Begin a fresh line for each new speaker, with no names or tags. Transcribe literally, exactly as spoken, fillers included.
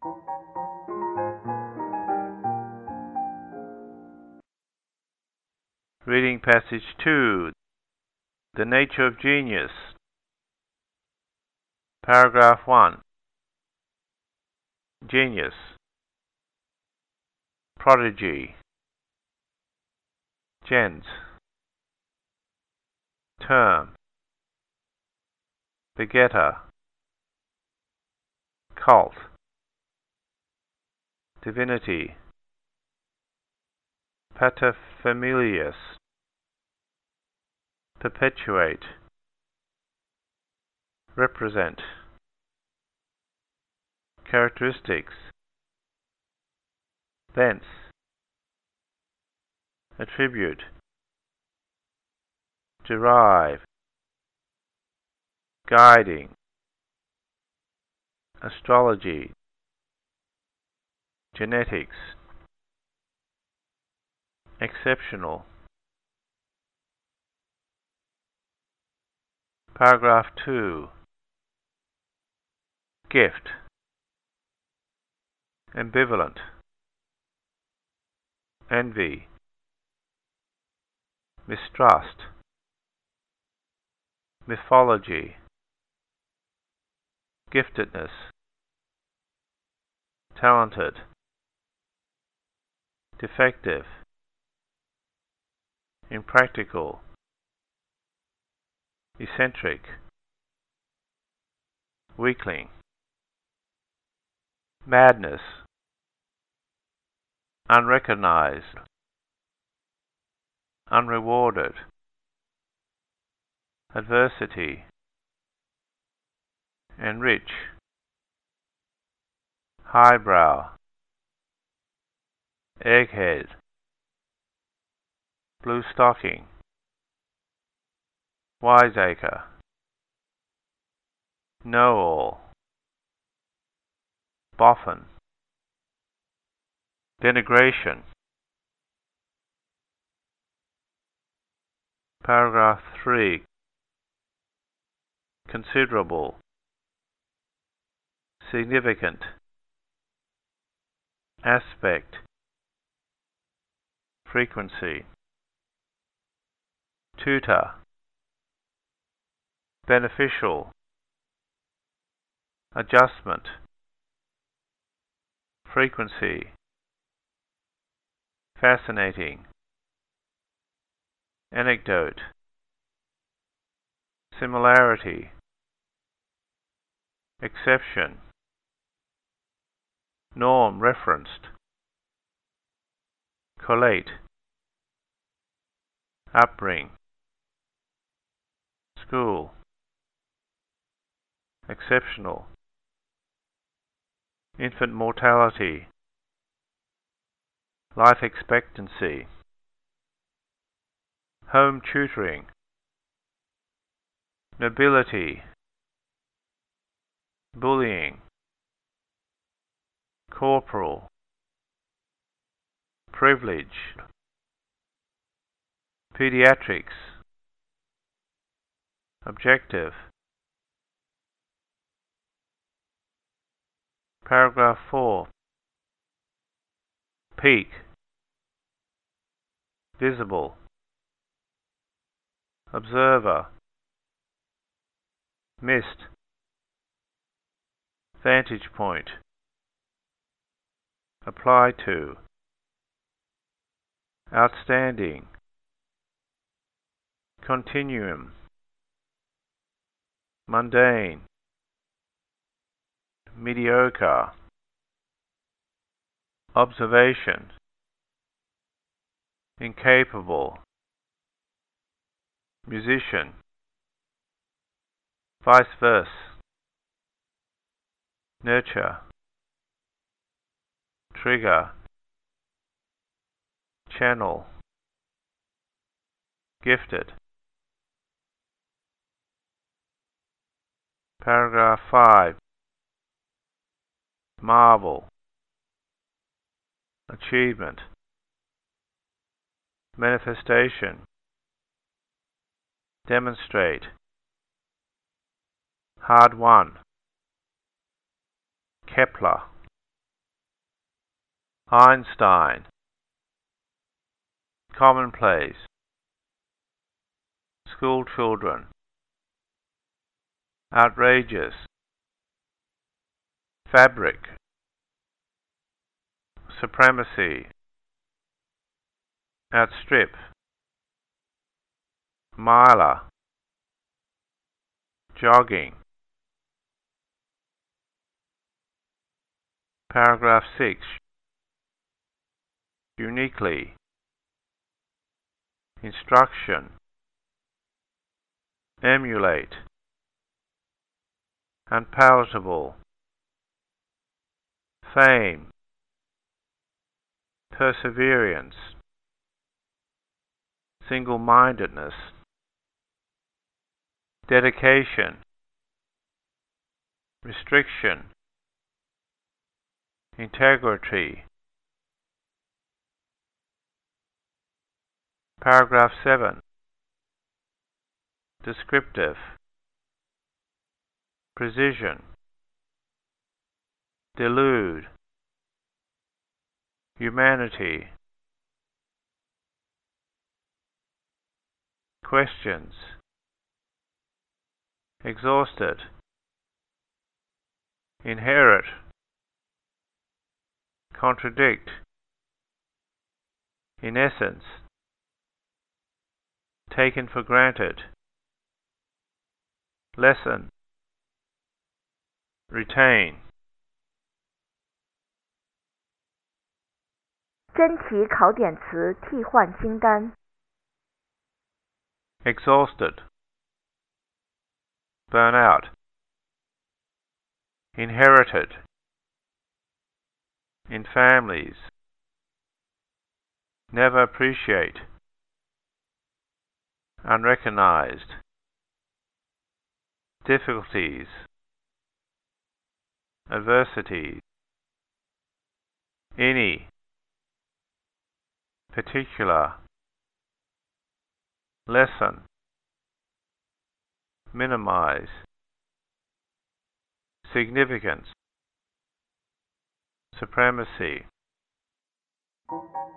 Reading passage two. The nature of genius. Paragraph one. Genius. Prodigy. Gens. Term. Begetter. Cult. Divinity. Paterfamilias. Perpetuate. Represent. Characteristics. Thence. Attribute. Derive. Guiding. Astrology. Genetics. Exceptional. Paragraph two. Gift. Ambivalent. Envy. Mistrust. Mythology. Giftedness. Talented. Defective. Impractical. Eccentric. Weakling. Madness. Unrecognized. Unrewarded. Adversity. Enrich. Highbrow. Egghead. Blue stocking. Wiseacre. Know-all. Boffin. Denigration. Paragraph three. Considerable. Significant. Aspect. Frequency. Tutor. Beneficial. Adjustment. Frequency. Fascinating. Anecdote. Similarity. Exception. Norm referenced. Collate. Upbring. School. Exceptional. Infant mortality. Life expectancy. Home tutoring. Nobility. Bullying. Corporal. Privilege. Pediatrics. Objective. Paragraph four. Peak. Visible. Observer. Missed. Vantage point. Apply to. Outstanding. Continuum. Mundane. Mediocre. Observation. Incapable. Musician. Vice versa. Nurture. Trigger. Channel. Gifted. Paragraph five. Marvel. Achievement. Manifestation. Demonstrate. Hard won. Kepler. Einstein. Commonplace. School children. Outrageous. Fabric. Supremacy. Outstrip. Miler. Jogging. Paragraph six. Uniquely. Instruction. Emulate. Unpalatable. Fame. Perseverance. Single-mindedness. Dedication. Restriction. Integrity. Paragraph seven. Descriptive. Precision. Delude. Humanity. Questions. Exhausted. Inherit. Contradict. In essence. Taken for granted. Lesson. Retain.
真题考点词替换清单
Exhausted. Burn out. Inherited. In families. Never appreciate. Unrecognized. Difficulties. Adversities. Any. Particular. Lesson. Minimize. Significance. Supremacy.